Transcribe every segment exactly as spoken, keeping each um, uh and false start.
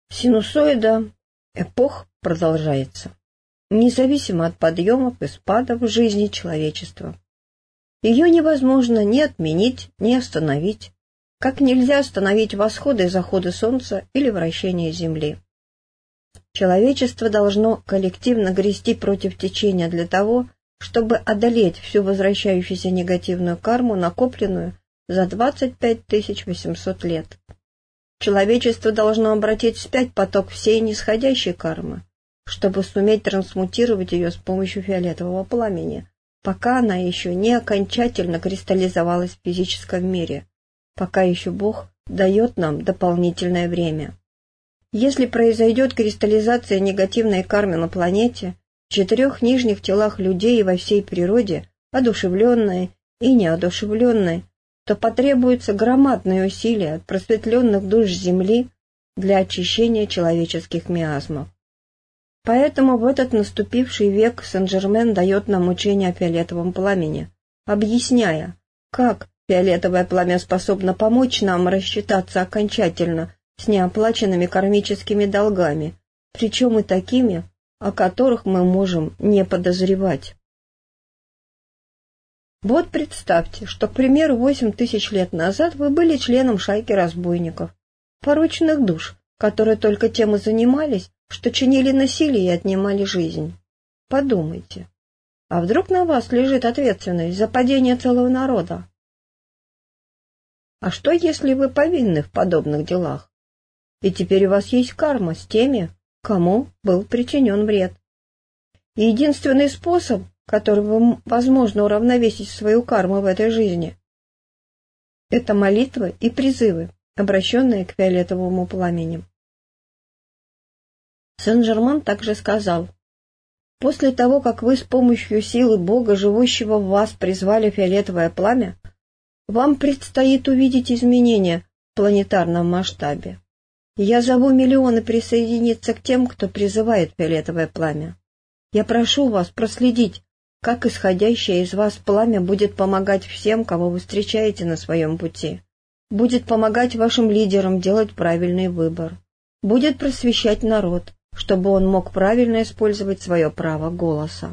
Синусоида эпох продолжается, независимо от подъемов и спадов в жизни человечества. Ее невозможно ни отменить, ни остановить, как нельзя остановить восходы и заходы Солнца или вращение Земли. Человечество должно коллективно грести против течения для того, чтобы одолеть всю возвращающуюся негативную карму, накопленную за двадцать пять тысяч восемьсот лет. Человечество должно обратить вспять поток всей нисходящей кармы, чтобы суметь трансмутировать ее с помощью фиолетового пламени, пока она еще не окончательно кристаллизовалась в физическом мире, пока еще Бог дает нам дополнительное время. Если произойдет кристаллизация негативной кармы на планете, в четырех нижних телах людей и во всей природе, одушевленной и неодушевленной, то потребуются громадные усилия от просветленных душ Земли для очищения человеческих миазмов. Поэтому в этот наступивший век Сен-Жермен дает нам учение о фиолетовом пламени, объясняя, как фиолетовое пламя способно помочь нам рассчитаться окончательно с неоплаченными кармическими долгами, причем и такими, о которых мы можем не подозревать. Вот представьте, что, к примеру, восемь тысяч лет назад вы были членом шайки разбойников, порочных душ, которые только тем и занимались, что чинили насилие и отнимали жизнь. Подумайте, а вдруг на вас лежит ответственность за падение целого народа? А что, если вы повинны в подобных делах? И теперь у вас есть карма с теми, кому был причинен вред. И единственный способ, которым возможно уравновесить свою карму в этой жизни, это молитвы и призывы, обращенные к фиолетовому пламени. Сен-Жермен также сказал: «После того, как вы с помощью силы Бога, живущего в вас, призвали фиолетовое пламя, вам предстоит увидеть изменения в планетарном масштабе. Я зову миллионы присоединиться к тем, кто призывает фиолетовое пламя. Я прошу вас проследить, как исходящее из вас пламя будет помогать всем, кого вы встречаете на своем пути, будет помогать вашим лидерам делать правильный выбор, будет просвещать народ, чтобы он мог правильно использовать свое право голоса.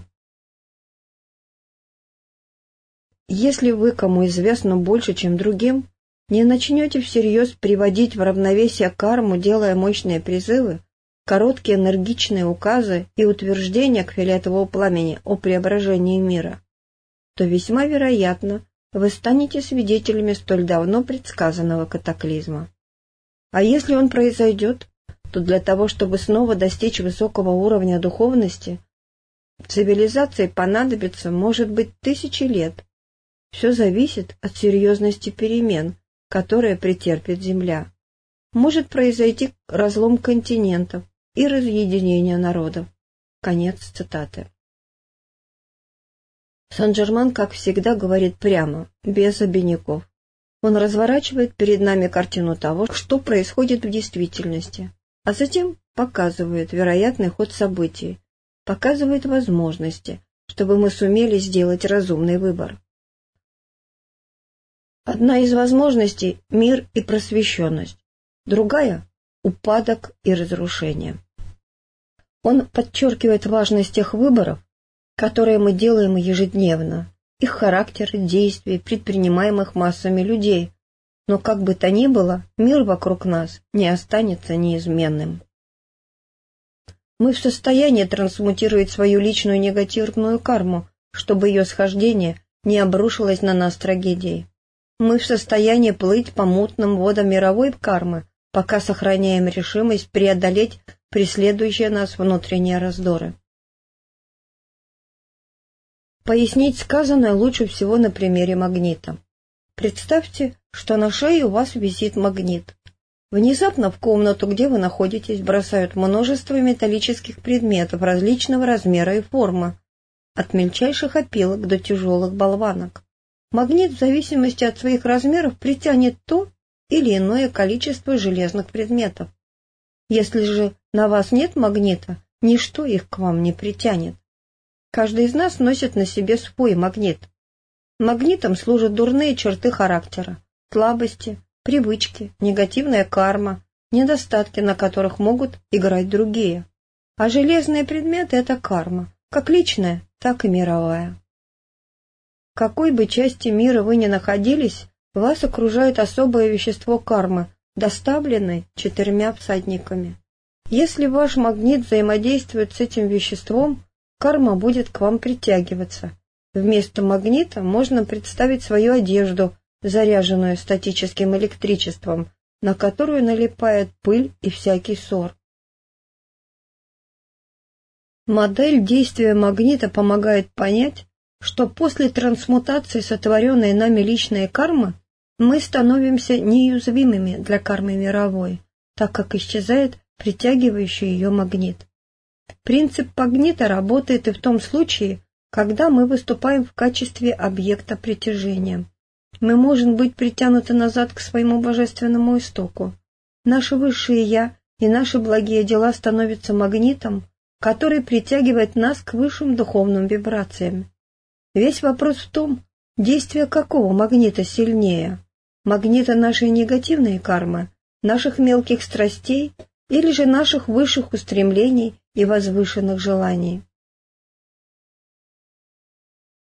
Если вы, кому известно больше, чем другим, не начнете всерьез приводить в равновесие карму, делая мощные призывы, короткие энергичные указы и утверждения к фиолетовому пламени о преображении мира, то весьма вероятно вы станете свидетелями столь давно предсказанного катаклизма. А если он произойдет, то для того, чтобы снова достичь высокого уровня духовности, цивилизации понадобится, может быть, тысячи лет. Все зависит от серьезности перемен, которые претерпит Земля. Может произойти разлом континентов и разъединение народов. Конец цитаты. Сен-Жермен, как всегда, говорит прямо, без обиняков. Он разворачивает перед нами картину того, что происходит в действительности, а затем показывает вероятный ход событий, показывает возможности, чтобы мы сумели сделать разумный выбор. Одна из возможностей – мир и просвещенность, другая – упадок и разрушение. Он подчеркивает важность тех выборов, которые мы делаем ежедневно, их характер, действий, предпринимаемых массами людей, но как бы то ни было, мир вокруг нас не останется неизменным. Мы в состоянии трансмутировать свою личную негативную карму, чтобы ее схождение не обрушилось на нас трагедией. Мы в состоянии плыть по мутным водам мировой кармы, пока сохраняем решимость преодолеть преследующие нас внутренние раздоры. Пояснить сказанное лучше всего на примере магнита. Представьте, что на шее у вас висит магнит. Внезапно в комнату, где вы находитесь, бросают множество металлических предметов различного размера и формы, от мельчайших опилок до тяжелых болванок. Магнит в зависимости от своих размеров притянет то или иное количество железных предметов. Если же на вас нет магнита, ничто их к вам не притянет. Каждый из нас носит на себе свой магнит. Магнитом служат дурные черты характера, слабости, привычки, негативная карма, недостатки, на которых могут играть другие. А железные предметы – это карма, как личная, так и мировая. В какой бы части мира вы ни находились, вас окружает особое вещество кармы, доставленное четырьмя всадниками. Если ваш магнит взаимодействует с этим веществом, карма будет к вам притягиваться. Вместо магнита можно представить свою одежду, заряженную статическим электричеством, на которую налипает пыль и всякий ссор. Модель действия магнита помогает понять, что после трансмутации сотворенной нами личной кармы мы становимся неуязвимыми для кармы мировой, так как исчезает притягивающий ее магнит. Принцип магнита работает и в том случае, когда мы выступаем в качестве объекта притяжения. Мы можем быть притянуты назад к своему божественному истоку. Наше высшее «Я» и наши благие дела становятся магнитом, который притягивает нас к высшим духовным вибрациям. Весь вопрос в том, действие какого магнита сильнее – магнита нашей негативной кармы, наших мелких страстей или же наших высших устремлений и возвышенных желаний.